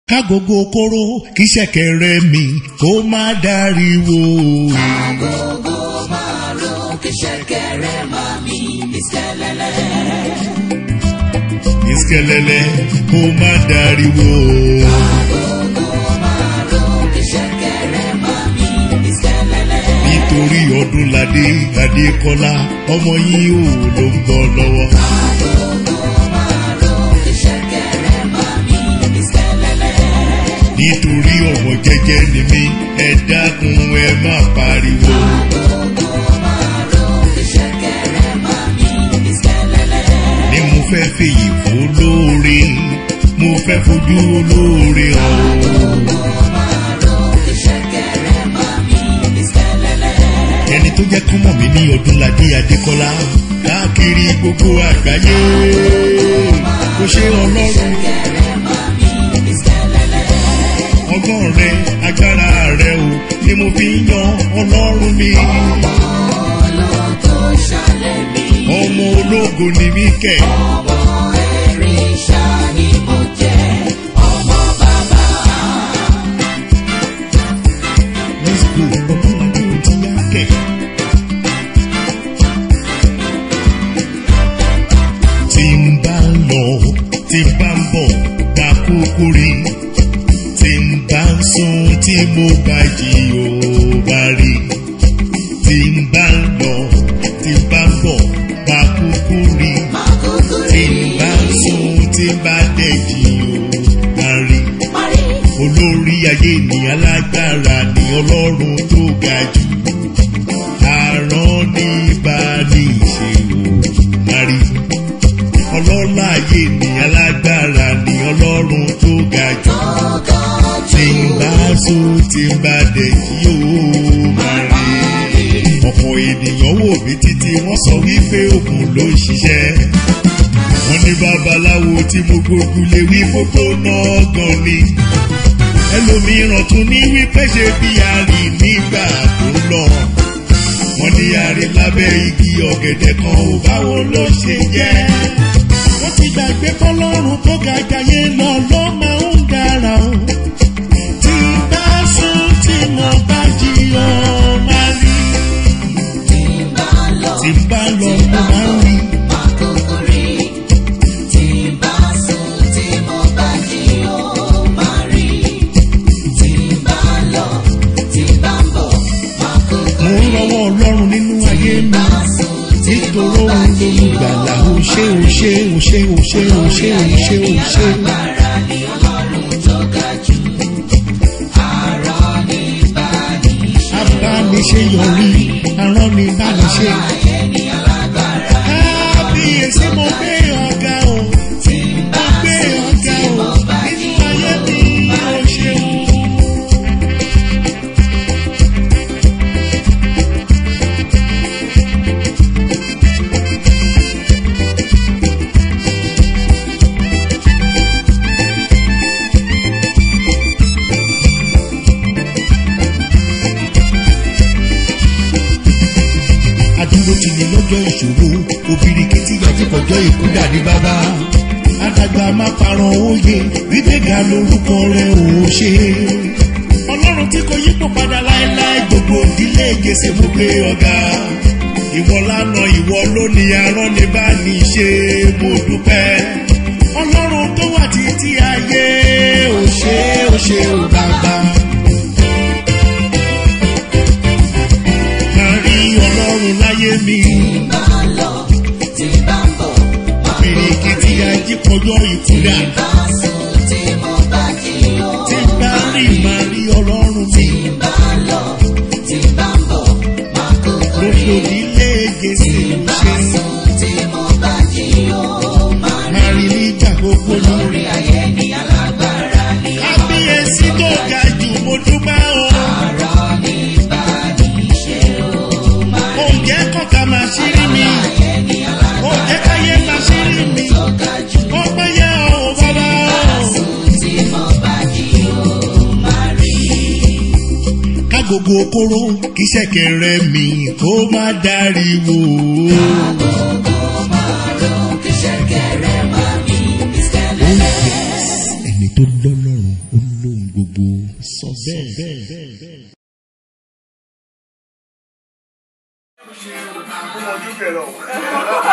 kágogo kóró kí ṣẹ̀kẹ̀rẹ̀ mi kó má dariwo. kágogo máa ro kí ṣẹ̀kẹ̀rẹ̀ máa mi ìskẹlẹlẹ. ìskẹlẹlẹ kó má dariwo. kágogo máa ro kí ṣẹ̀kẹ̀rẹ̀ máa mi ìskẹlẹlẹ. nítorí Ọdúnládé Adékọ́lá ọmọ yín ò ló ń bọ̀ lọ́wọ́. nítorí ọmọ jẹ́jẹ́ ni mí ẹ dákun ẹ má pariwo. ní mo fẹ́ fèyí fún olóore mo fẹ́ fojú olóore hàn. ẹni tó jẹ́ kọ́mọ̀ mi ní Ọdúnládé Adékọ́lá káàkiri gbogbo àgbáyé kò ṣe Ọlọ́run. ọgbọ́n rẹ agbára rẹ o ni mo fi ń yan Ọlọ́run mi. ọmọ ológo ni mí kẹ̀. ọmọ ẹ̀ríṣà ni mo jẹ́ ọmọ bàbá. let's go Ọdúnládé ò ti yá kẹ̀. tí n bá lọ tí n bá ń bọ̀ gbà kúkú rí. tí n bá ń sùn tí mo bá jí ò bá rí. tí n bá ń lọ tí n bá ń bọ̀ bá kúkú rí. tí n bá ń sùn tí n bá dẹ̀ jí ò bá rí. olórí ayé ni alágbára ni Ọlọ́run tó ga jù. àrán ní bá ní ìṣe ò bá rí. ọlọ́lá ayé ni alágbára ni Ọlọ́run tó ga jù. tí n bá sùn tí n bá dẹ̀ jí ò bá rí. ọ̀pọ̀ ènìyàn wò mí títí wọ́n sọ wípé òògùn ló ń ṣiṣẹ́. wọ́n ní babaláwo tí mo gbógun lé wí fókó náà gan ni. ẹlòmíràn tún ní wípé ṣe bí àrí nígbà tó ń lọ. wọ́n ní àrí lábẹ́ igi ọ̀gẹ̀dẹ̀ kan ò báwo ló ṣe jẹ́. wọ́n ti gbàgbé fọlọ́run tó ga jayé lọ ló máa ń dára o. tí bá sùn tí mo bá jí ọ máa rí. tí bá lọ mo máa ń rí. mo ń rọwọ́ Ọlọ́run nínú ayé mi nítorí òun ló ń gbàlà ó ṣe ó ṣe ó ṣe ó ṣe ó ṣe ó ṣe ó ṣe. abániṣe yọrí arán ni bániṣe. kábíyèsí mo gbé ọ̀gá o mo gbé ọ̀gá o nínú ayé mi ó ṣeun. adúró ti ní lọ́jọ́ ìṣòro obìnrin àti kọjọ́ ìkúdà ní bàbá. àdàgbà máa parọ́ òye gbígbéga lórúkọ rẹ̀ ò ṣe. Ọlọ́run tí kò yípo padà láéláé gbogbo ìdílé Jésè mú pé ọ̀gá. ìwọ lánàá ìwọ lónìí arán ní bá ní ṣe mo dúpẹ́. Ọlọ́run tó wà títí ayé ò ṣe ò bàbá. Ọlọ́run láyé mi. tí bá lọ tí bá ń bọ̀ bìrìkìtì ajípọ̀jọ́ ìkúdà. tí bá sùn tí mo bá jí o. tí bá rí màá rí Ọlọ́run mi. tí bá lọ tí bá ń bọ̀ máa kúkú rí. gbogbo ilé Jésè tí ń bá ṣe. sùn tí mo bá jí o. máa rí nígbà gbogbo lórí ayé ni alágbára ni. kábíyèsí tó ga jù mo dúpẹ́ o. àrọ́ ní bá ní ṣe o. oúnjẹ kọ́ka máa ṣírí mi. oúnjẹ káyé máa ṣírí mi. ó pẹ́ yẹ ọ́ bàbá o. kágogo kóró kí ṣẹ̀kẹ̀rẹ̀ mi kó má dariwo. ẹni tó lọ́lọ́run ó Come on, you get over.